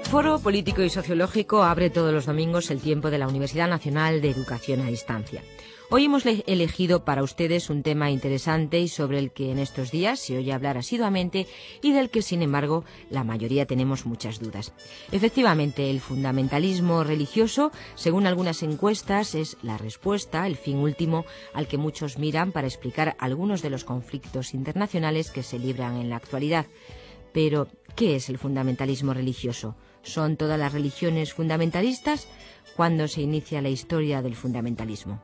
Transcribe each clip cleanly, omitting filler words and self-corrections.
Foro Político y Sociológico abre todos los domingos el tiempo de la Universidad Nacional de Educación a Distancia. Hoy hemos elegido para ustedes un tema interesante y sobre el que en estos días se oye hablar asiduamente y del que, sin embargo, la mayoría tenemos muchas dudas. Efectivamente, el fundamentalismo religioso, según algunas encuestas, es la respuesta, el fin último, al que muchos miran para explicar algunos de los conflictos internacionales que se libran en la actualidad. Pero, ¿qué es el fundamentalismo religioso? ¿Son todas las religiones fundamentalistas? ¿Cuándo se inicia la historia del fundamentalismo?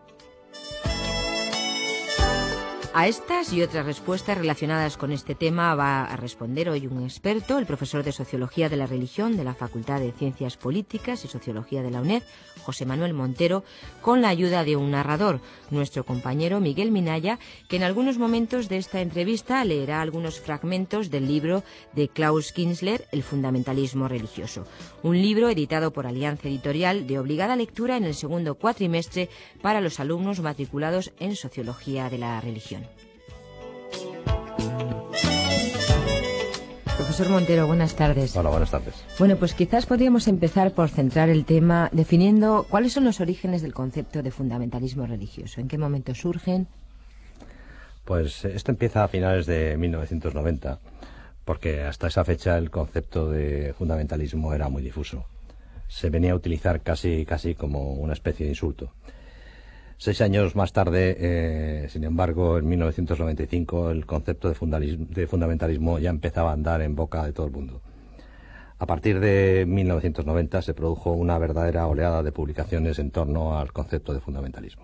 A estas y otras respuestas relacionadas con este tema va a responder hoy un experto, el profesor de Sociología de la Religión de la Facultad de Ciencias Políticas y Sociología de la UNED, José Manuel Montero, con la ayuda de un narrador, nuestro compañero Miguel Minaya, que en algunos momentos de esta entrevista leerá algunos fragmentos del libro de Klaus Kinzler, El fundamentalismo religioso, un libro editado por Alianza Editorial de obligada lectura en el segundo cuatrimestre para los alumnos matriculados en Sociología de la Religión. Profesor Montero, buenas tardes. Hola, buenas tardes. Bueno, pues quizás podríamos empezar por centrar el tema definiendo cuáles son los orígenes del concepto de fundamentalismo religioso. ¿En qué momento surgen? Pues esto empieza a finales de 1990, porque hasta esa fecha el concepto de fundamentalismo era muy difuso. Se venía a utilizar casi como una especie de insulto. 6 años más tarde, sin embargo, en 1995, el concepto de fundamentalismo ya empezaba a andar en boca de todo el mundo. A partir de 1990 se produjo una verdadera oleada de publicaciones en torno al concepto de fundamentalismo.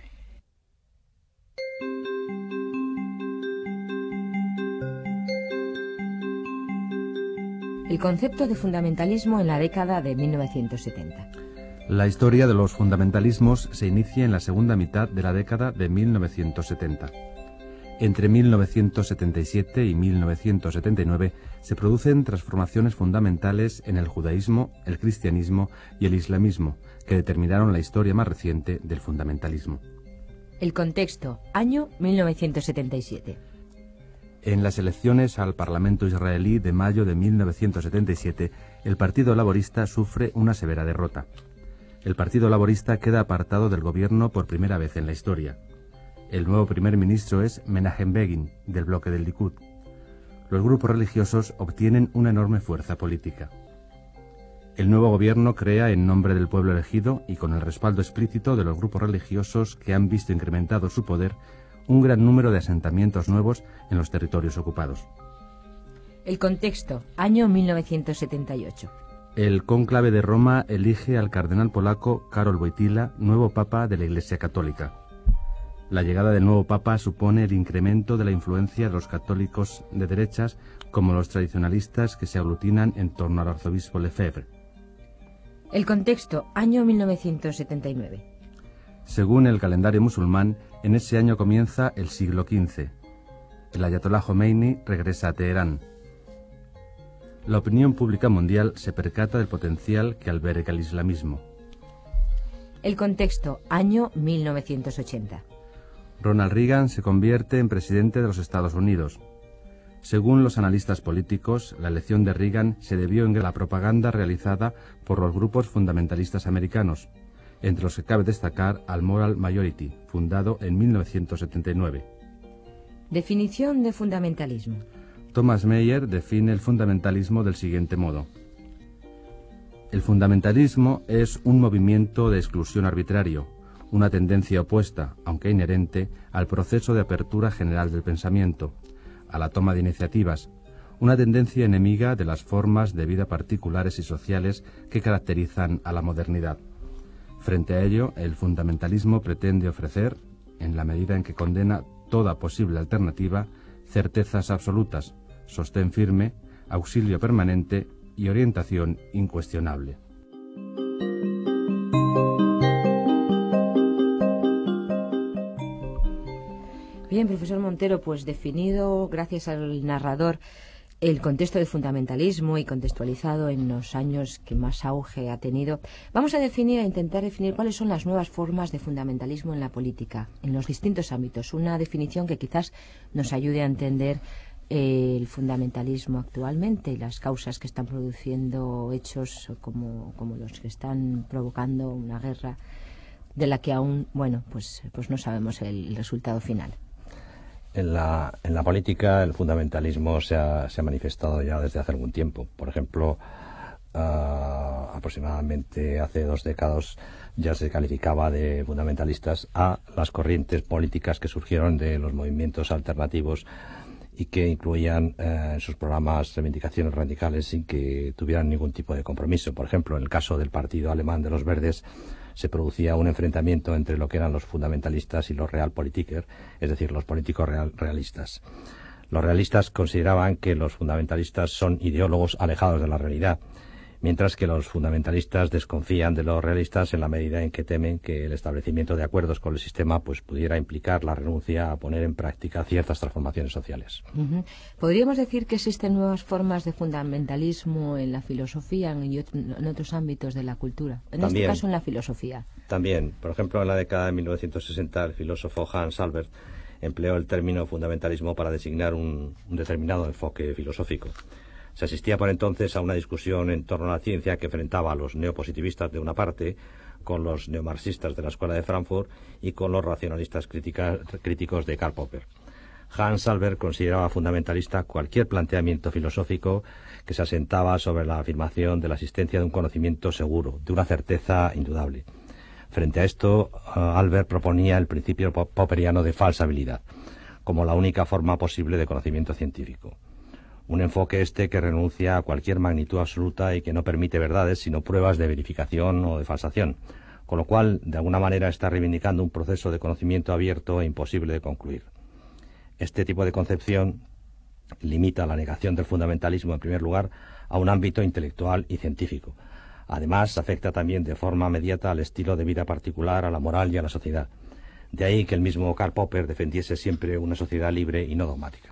El concepto de fundamentalismo en la década de 1970. La historia de los fundamentalismos se inicia en la segunda mitad de la década de 1970. Entre 1977 y 1979 se producen transformaciones fundamentales en el judaísmo, el cristianismo y el islamismo, que determinaron la historia más reciente del fundamentalismo. El contexto, año 1977. En las elecciones al Parlamento israelí de mayo de 1977, el Partido Laborista sufre una severa derrota. El Partido Laborista queda apartado del gobierno por primera vez en la historia. El nuevo primer ministro es Menachem Begin, del bloque del Likud. Los grupos religiosos obtienen una enorme fuerza política. El nuevo gobierno crea en nombre del pueblo elegido y con el respaldo explícito de los grupos religiosos que han visto incrementado su poder, un gran número de asentamientos nuevos en los territorios ocupados. El contexto, año 1978. El cónclave de Roma elige al cardenal polaco Karol Wojtyła nuevo papa de la Iglesia Católica. La llegada del nuevo papa supone el incremento de la influencia de los católicos de derechas como los tradicionalistas que se aglutinan en torno al arzobispo Lefebvre. El contexto, año 1979. Según el calendario musulmán, en ese año comienza el siglo XV. El ayatolá Jomeini regresa a Teherán. La opinión pública mundial se percata del potencial que alberga el islamismo. El contexto, año 1980. Ronald Reagan se convierte en presidente de los Estados Unidos. Según los analistas políticos, la elección de Reagan se debió a la propaganda realizada por los grupos fundamentalistas americanos, entre los que cabe destacar al Moral Majority, fundado en 1979. Definición de fundamentalismo. Thomas Meyer define el fundamentalismo del siguiente modo. El fundamentalismo es un movimiento de exclusión arbitrario, una tendencia opuesta, aunque inherente, al proceso de apertura general del pensamiento, a la toma de iniciativas, una tendencia enemiga de las formas de vida particulares y sociales que caracterizan a la modernidad. Frente a ello, el fundamentalismo pretende ofrecer, en la medida en que condena toda posible alternativa, certezas absolutas, sostén firme, auxilio permanente y orientación incuestionable. Bien, profesor Montero, pues definido, gracias al narrador, el contexto del fundamentalismo y contextualizado en los años que más auge ha tenido, vamos a intentar definir cuáles son las nuevas formas de fundamentalismo en la política, en los distintos ámbitos. Una definición que quizás nos ayude a entender el fundamentalismo actualmente y las causas que están produciendo hechos como los que están provocando una guerra de la que aún, pues no sabemos el resultado final? En la política el fundamentalismo se ha manifestado ya desde hace algún tiempo. Por ejemplo, aproximadamente hace 2 décadas ya se calificaba de fundamentalistas a las corrientes políticas que surgieron de los movimientos alternativos y que incluían en sus programas reivindicaciones radicales sin que tuvieran ningún tipo de compromiso. Por ejemplo, en el caso del partido alemán de los Verdes se producía un enfrentamiento entre lo que eran los fundamentalistas y los realpolitiker, es decir, los políticos realistas. Los realistas consideraban que los fundamentalistas son ideólogos alejados de la realidad, mientras que los fundamentalistas desconfían de los realistas en la medida en que temen que el establecimiento de acuerdos con el sistema pues pudiera implicar la renuncia a poner en práctica ciertas transformaciones sociales. ¿Podríamos decir que existen nuevas formas de fundamentalismo en la filosofía en otros ámbitos de la cultura? Este caso en la filosofía. También, por ejemplo, en la década de 1960 el filósofo Hans Albert empleó el término fundamentalismo para designar un determinado enfoque filosófico. Se asistía por entonces a una discusión en torno a la ciencia que enfrentaba a los neopositivistas de una parte, con los neomarxistas de la Escuela de Frankfurt y con los racionalistas críticos de Karl Popper. Hans Albert consideraba fundamentalista cualquier planteamiento filosófico que se asentaba sobre la afirmación de la existencia de un conocimiento seguro, de una certeza indudable. Frente a esto, Albert proponía el principio popperiano de falsabilidad, como la única forma posible de conocimiento científico. Un enfoque que renuncia a cualquier magnitud absoluta y que no permite verdades, sino pruebas de verificación o de falsación, con lo cual, de alguna manera, está reivindicando un proceso de conocimiento abierto e imposible de concluir. Este tipo de concepción limita la negación del fundamentalismo, en primer lugar, a un ámbito intelectual y científico. Además, afecta también de forma inmediata al estilo de vida particular, a la moral y a la sociedad. De ahí que el mismo Karl Popper defendiese siempre una sociedad libre y no dogmática.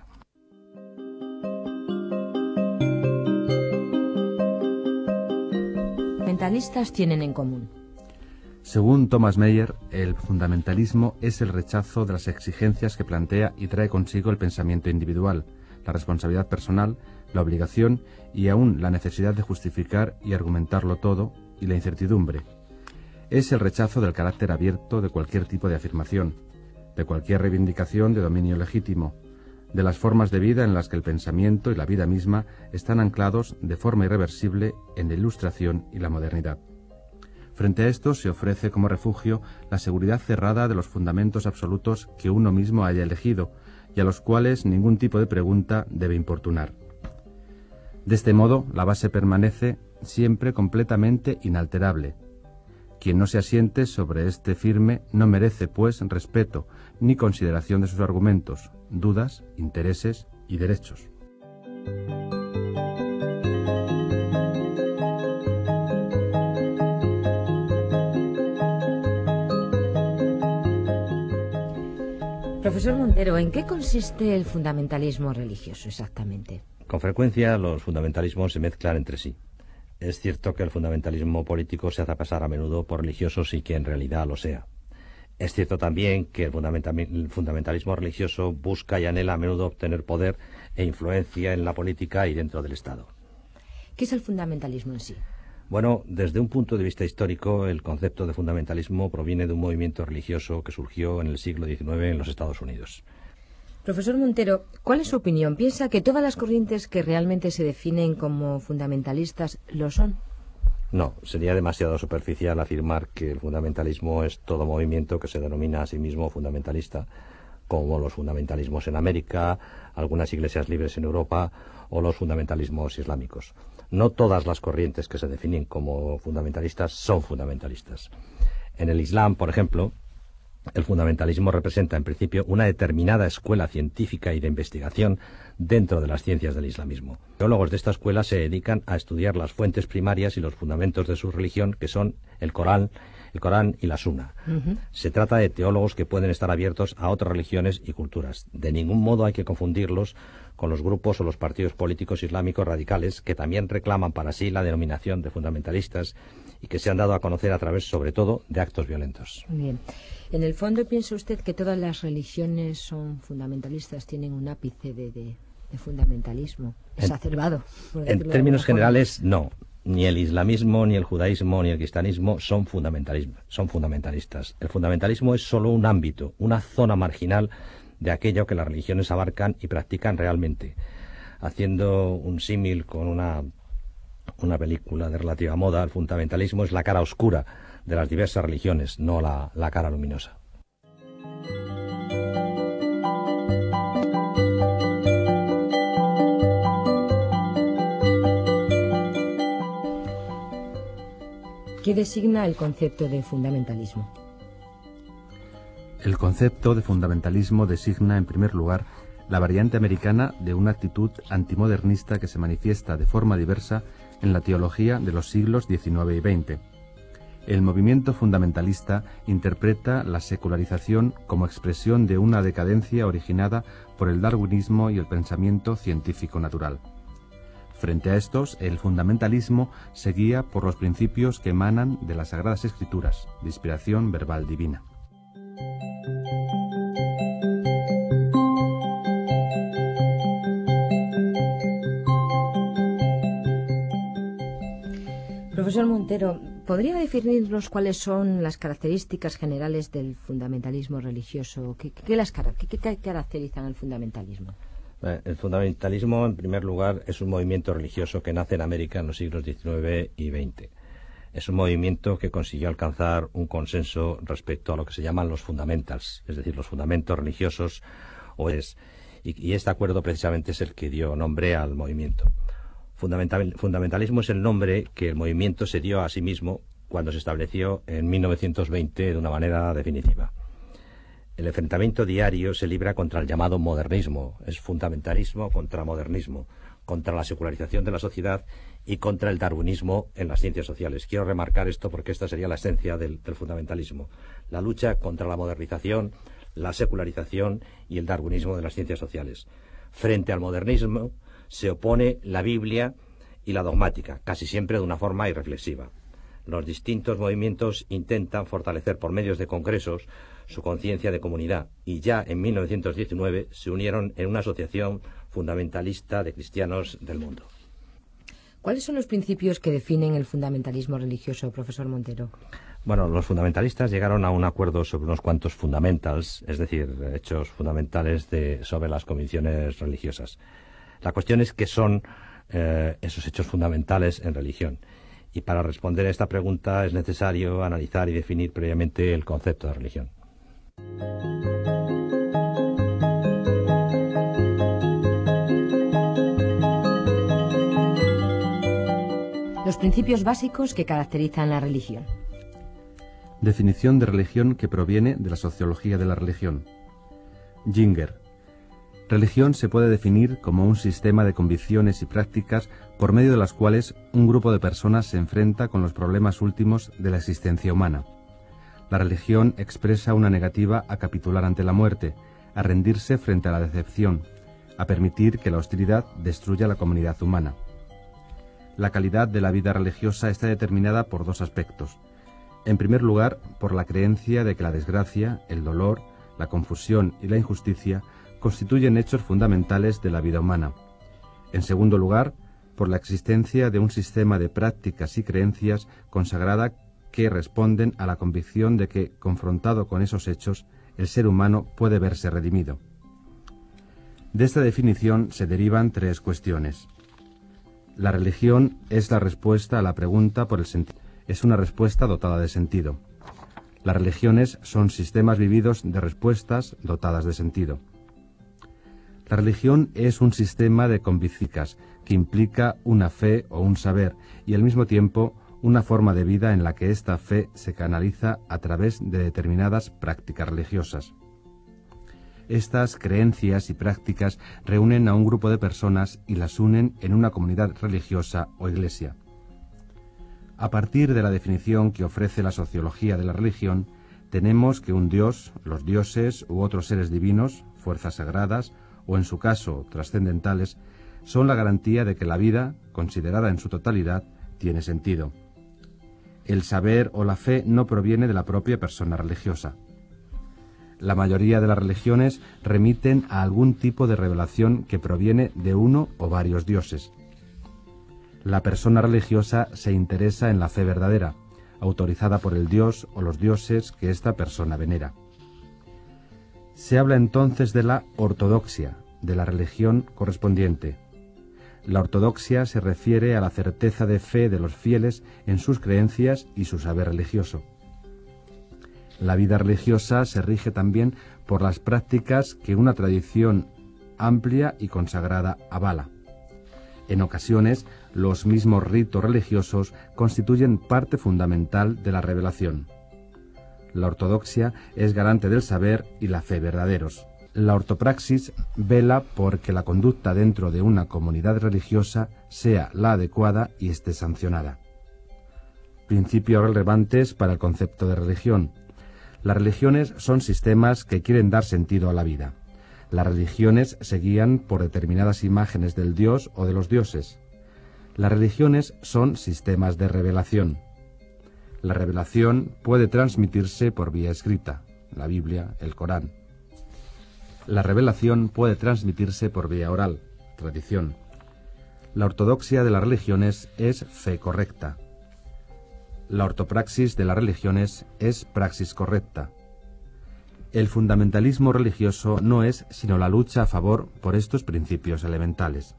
Fundamentalistas tienen en común? Según Thomas Meyer, el fundamentalismo es el rechazo de las exigencias que plantea y trae consigo el pensamiento individual, la responsabilidad personal, la obligación y aún la necesidad de justificar y argumentarlo todo y la incertidumbre. Es el rechazo del carácter abierto de cualquier tipo de afirmación, de cualquier reivindicación de dominio legítimo, de las formas de vida en las que el pensamiento y la vida misma están anclados de forma irreversible en la Ilustración y la modernidad. Frente a esto se ofrece como refugio la seguridad cerrada de los fundamentos absolutos que uno mismo haya elegido y a los cuales ningún tipo de pregunta debe importunar. De este modo, la base permanece siempre completamente inalterable. Quien no se asiente sobre este firme no merece, pues, respeto ni consideración de sus argumentos, dudas, intereses y derechos. Profesor Montero, ¿en qué consiste el fundamentalismo religioso exactamente? Con frecuencia los fundamentalismos se mezclan entre sí. Es cierto que el fundamentalismo político se hace pasar a menudo por religioso sin que en realidad lo sea. Es cierto también que el fundamentalismo religioso busca y anhela a menudo obtener poder e influencia en la política y dentro del Estado. ¿Qué es el fundamentalismo en sí? Bueno, desde un punto de vista histórico, el concepto de fundamentalismo proviene de un movimiento religioso que surgió en el siglo XIX en los Estados Unidos. Profesor Montero, ¿cuál es su opinión? ¿Piensa que todas las corrientes que realmente se definen como fundamentalistas lo son? No, sería demasiado superficial afirmar que el fundamentalismo es todo movimiento que se denomina a sí mismo fundamentalista, como los fundamentalismos en América, algunas iglesias libres en Europa o los fundamentalismos islámicos. No todas las corrientes que se definen como fundamentalistas son fundamentalistas. En el Islam, por ejemplo, el fundamentalismo representa en principio una determinada escuela científica y de investigación dentro de las ciencias del islamismo. Los teólogos de esta escuela se dedican a estudiar las fuentes primarias y los fundamentos de su religión, que son el Corán y la Sunna. Se trata de teólogos que pueden estar abiertos a otras religiones y culturas. De ningún modo hay que confundirlos con los grupos o los partidos políticos islámicos radicales que también reclaman para sí la denominación de fundamentalistas y que se han dado a conocer a través, sobre todo, de actos violentos. Bien. En el fondo, ¿piensa usted que todas las religiones son fundamentalistas, tienen un ápice de el fundamentalismo exacerbado. En términos generales, no. Ni el islamismo, ni el judaísmo, ni el cristianismo son fundamentalistas. El fundamentalismo es solo un ámbito, una zona marginal de aquello que las religiones abarcan y practican realmente. Haciendo un símil con una película de relativa moda, el fundamentalismo es la cara oscura de las diversas religiones, no la cara luminosa. ¿Qué designa el concepto de fundamentalismo? El concepto de fundamentalismo designa, en primer lugar, la variante americana de una actitud antimodernista que se manifiesta de forma diversa en la teología de los siglos XIX y XX. El movimiento fundamentalista interpreta la secularización como expresión de una decadencia originada por el darwinismo y el pensamiento científico natural. Frente a estos, el fundamentalismo se guía por los principios que emanan de las Sagradas Escrituras, de inspiración verbal divina. Profesor Montero, ¿podría definirnos cuáles son las características generales del fundamentalismo religioso? ¿Qué caracterizan el fundamentalismo? El fundamentalismo, en primer lugar, es un movimiento religioso que nace en América en los siglos XIX y XX. Es un movimiento que consiguió alcanzar un consenso respecto a lo que se llaman los fundamentals, es decir, los fundamentos religiosos, y este acuerdo precisamente es el que dio nombre al movimiento. Fundamentalismo es el nombre que el movimiento se dio a sí mismo cuando se estableció en 1920 de una manera definitiva. El enfrentamiento diario se libra contra el llamado modernismo, es fundamentalismo contra modernismo, contra la secularización de la sociedad y contra el darwinismo en las ciencias sociales. Quiero remarcar esto porque esta sería la esencia del fundamentalismo, la lucha contra la modernización, la secularización y el darwinismo de las ciencias sociales. Frente al modernismo se opone la Biblia y la dogmática, casi siempre de una forma irreflexiva. Los distintos movimientos intentan fortalecer por medios de congresos su conciencia de comunidad y ya en 1919 se unieron en una asociación fundamentalista de cristianos del mundo. ¿Cuáles son los principios que definen el fundamentalismo religioso, profesor Montero? Bueno, los fundamentalistas llegaron a un acuerdo sobre unos cuantos fundamentals, es decir, hechos fundamentales sobre las convicciones religiosas. La cuestión es qué son esos hechos fundamentales en religión. Y para responder a esta pregunta es necesario analizar y definir previamente el concepto de religión. Los principios básicos que caracterizan la religión. Definición de religión que proviene de la sociología de la religión. Ginger. Religión se puede definir como un sistema de convicciones y prácticas por medio de las cuales un grupo de personas se enfrenta con los problemas últimos de la existencia humana. La religión expresa una negativa a capitular ante la muerte, a rendirse frente a la decepción, a permitir que la hostilidad destruya la comunidad humana. La calidad de la vida religiosa está determinada por dos aspectos. En primer lugar, por la creencia de que la desgracia, el dolor, la confusión y la injusticia constituyen hechos fundamentales de la vida humana. En segundo lugar, por la existencia de un sistema de prácticas y creencias consagrada que responden a la convicción de que, confrontado con esos hechos, el ser humano puede verse redimido. De esta definición se derivan tres cuestiones. La religión es la respuesta a la pregunta por el sentido. Es una respuesta dotada de sentido. Las religiones son sistemas vividos de respuestas dotadas de sentido. La religión es un sistema de convicciones que implica una fe o un saber y al mismo tiempo una forma de vida en la que esta fe se canaliza a través de determinadas prácticas religiosas. Estas creencias y prácticas reúnen a un grupo de personas y las unen en una comunidad religiosa o iglesia. A partir de la definición que ofrece la sociología de la religión, tenemos que un dios, los dioses u otros seres divinos, fuerzas sagradas, o en su caso trascendentales, son la garantía de que la vida, considerada en su totalidad, tiene sentido. El saber o la fe no proviene de la propia persona religiosa. la mayoría de las religiones remiten a algún tipo de revelación que proviene de uno o varios dioses. La persona religiosa se interesa en la fe verdadera, autorizada por el dios o los dioses que esta persona venera. Se habla entonces de la ortodoxia, de la religión correspondiente. La ortodoxia se refiere a la certeza de fe de los fieles en sus creencias y su saber religioso. La vida religiosa se rige también por las prácticas que una tradición amplia y consagrada avala. En ocasiones, los mismos ritos religiosos constituyen parte fundamental de la revelación. La ortodoxia es garante del saber y la fe verdaderos. La ortopraxis vela por que la conducta dentro de una comunidad religiosa sea la adecuada y esté sancionada. Principios relevantes para el concepto de religión. Las religiones son sistemas que quieren dar sentido a la vida. Las religiones se guían por determinadas imágenes del Dios o de los dioses. Las religiones son sistemas de revelación. La revelación puede transmitirse por vía escrita, la Biblia, el Corán. La revelación puede transmitirse por vía oral, tradición. La ortodoxia de las religiones es fe correcta. La ortopraxis de las religiones es praxis correcta. El fundamentalismo religioso no es sino la lucha a favor por estos principios elementales.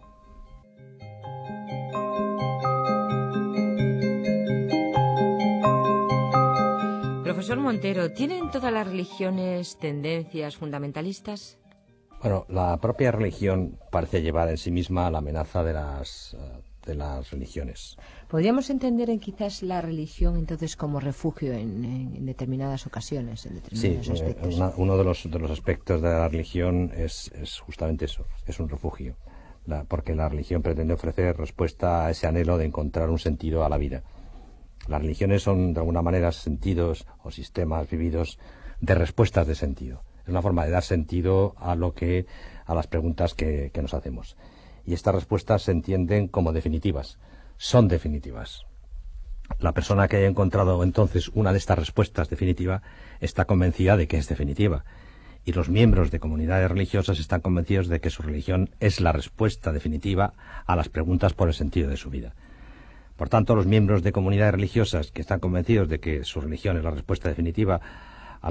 Profesor Montero, ¿tienen todas las religiones tendencias fundamentalistas? Bueno, la propia religión parece llevar en sí misma la amenaza de las religiones. ¿Podríamos entender quizás la religión entonces como refugio en determinadas ocasiones, en determinados aspectos? Uno de los aspectos de la religión es justamente eso, es un refugio, porque la religión pretende ofrecer respuesta a ese anhelo de encontrar un sentido a la vida. Las religiones son de alguna manera sentidos o sistemas vividos de respuestas de sentido. Es una forma de dar sentido a las preguntas que nos hacemos. Y estas respuestas se entienden como definitivas. Son definitivas. La persona que haya encontrado entonces una de estas respuestas definitiva está convencida de que es definitiva. Y los miembros de comunidades religiosas están convencidos de que su religión es la respuesta definitiva a las preguntas por el sentido de su vida. Por tanto, los miembros de comunidades religiosas que están convencidos de que su religión es la respuesta definitiva a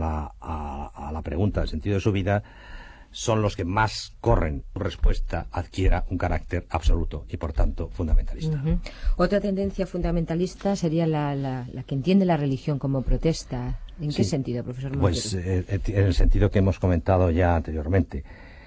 la pregunta del sentido de su vida son los que más corren su respuesta adquiera un carácter absoluto y, por tanto, fundamentalista. Uh-huh. Otra tendencia fundamentalista sería la que entiende la religión como protesta. ¿En qué sentido, profesor Montero? Pues en el sentido que hemos comentado ya anteriormente.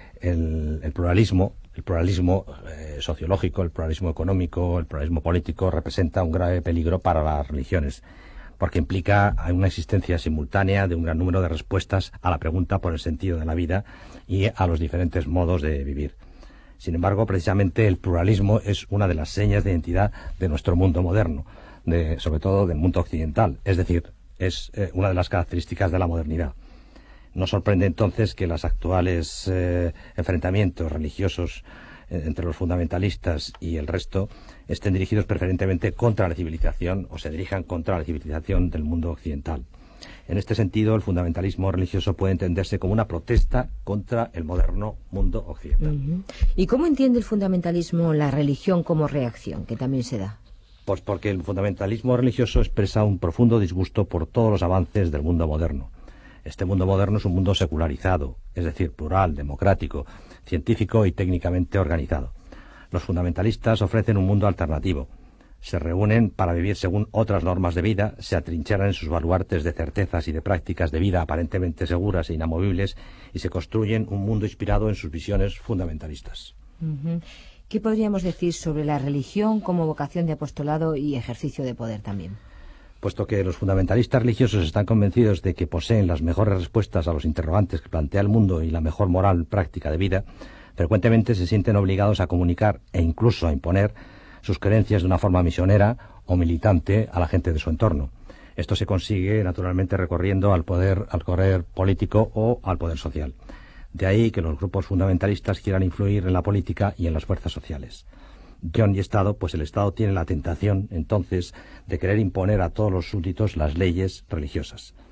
El pluralismo sociológico, el pluralismo económico, el pluralismo político representa un grave peligro para las religiones, porque implica una existencia simultánea de un gran número de respuestas a la pregunta por el sentido de la vida y a los diferentes modos de vivir. Sin embargo, precisamente el pluralismo es una de las señas de identidad de nuestro mundo moderno, sobre todo del mundo occidental, es decir, es una de las características de la modernidad. No sorprende entonces que los actuales enfrentamientos religiosos entre los fundamentalistas y el resto estén dirigidos preferentemente contra la civilización o se dirijan contra la civilización del mundo occidental. En este sentido, el fundamentalismo religioso puede entenderse como una protesta contra el moderno mundo occidental. Uh-huh. ¿Y cómo entiende el fundamentalismo la religión como reacción, que también se da? Pues porque el fundamentalismo religioso expresa un profundo disgusto por todos los avances del mundo moderno. Este mundo moderno es un mundo secularizado, es decir, plural, democrático, científico y técnicamente organizado. Los fundamentalistas ofrecen un mundo alternativo. Se reúnen para vivir según otras normas de vida, se atrincheran en sus baluartes de certezas y de prácticas de vida aparentemente seguras e inamovibles y se construyen un mundo inspirado en sus visiones fundamentalistas. Uh-huh. ¿Qué podríamos decir sobre la religión como vocación de apostolado y ejercicio de poder también? Puesto que los fundamentalistas religiosos están convencidos de que poseen las mejores respuestas a los interrogantes que plantea el mundo y la mejor moral práctica de vida, frecuentemente se sienten obligados a comunicar e incluso a imponer sus creencias de una forma misionera o militante a la gente de su entorno. Esto se consigue, naturalmente, recurriendo al poder político o al poder social. De ahí que los grupos fundamentalistas quieran influir en la política y en las fuerzas sociales. Dios y Estado, pues el Estado tiene la tentación, entonces, de querer imponer a todos los súbditos las leyes religiosas.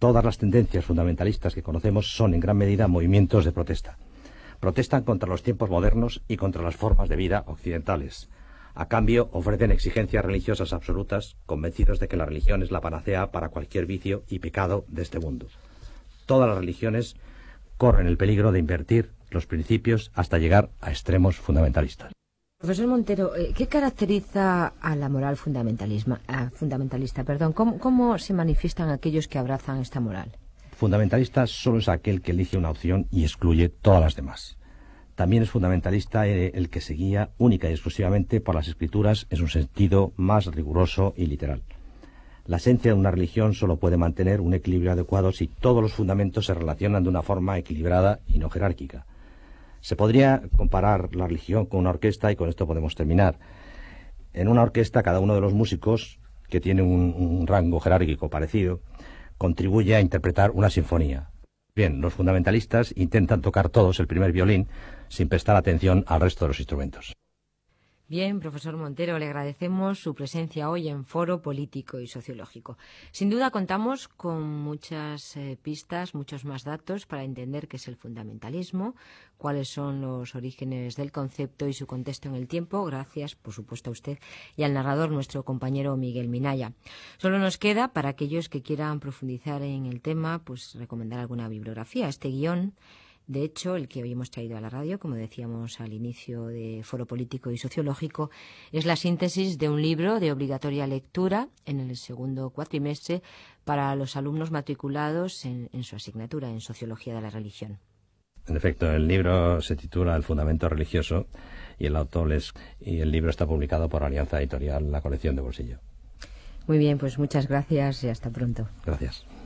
Todas las tendencias fundamentalistas que conocemos son en gran medida movimientos de protesta. Protestan contra los tiempos modernos y contra las formas de vida occidentales. A cambio, ofrecen exigencias religiosas absolutas, convencidos de que la religión es la panacea para cualquier vicio y pecado de este mundo. Todas las religiones corren el peligro de invertir los principios hasta llegar a extremos fundamentalistas. Profesor Montero, ¿qué caracteriza a la moral fundamentalista? ¿Cómo se manifiestan aquellos que abrazan esta moral? Fundamentalista solo es aquel que elige una opción y excluye todas las demás. También es fundamentalista el que se guía única y exclusivamente por las Escrituras en su sentido más riguroso y literal. La esencia de una religión solo puede mantener un equilibrio adecuado si todos los fundamentos se relacionan de una forma equilibrada y no jerárquica. Se podría comparar la religión con una orquesta y con esto podemos terminar. En una orquesta, cada uno de los músicos, que tiene un rango jerárquico parecido, contribuye a interpretar una sinfonía. Bien, los fundamentalistas intentan tocar todos el primer violín sin prestar atención al resto de los instrumentos. Bien, profesor Montero, le agradecemos su presencia hoy en Foro Político y Sociológico. Sin duda contamos con muchas pistas, muchos más datos para entender qué es el fundamentalismo, cuáles son los orígenes del concepto y su contexto en el tiempo. Gracias, por supuesto, a usted y al narrador, nuestro compañero Miguel Minaya. Solo nos queda, para aquellos que quieran profundizar en el tema, pues recomendar alguna bibliografía. Este guión, de hecho, el que hoy hemos traído a la radio, como decíamos al inicio de Foro Político y Sociológico, es la síntesis de un libro de obligatoria lectura en el segundo cuatrimestre para los alumnos matriculados en su asignatura en Sociología de la Religión. En efecto, el libro se titula El fundamento religioso y el autor y el libro está publicado por Alianza Editorial, la colección de bolsillo. Muy bien, pues muchas gracias y hasta pronto. Gracias.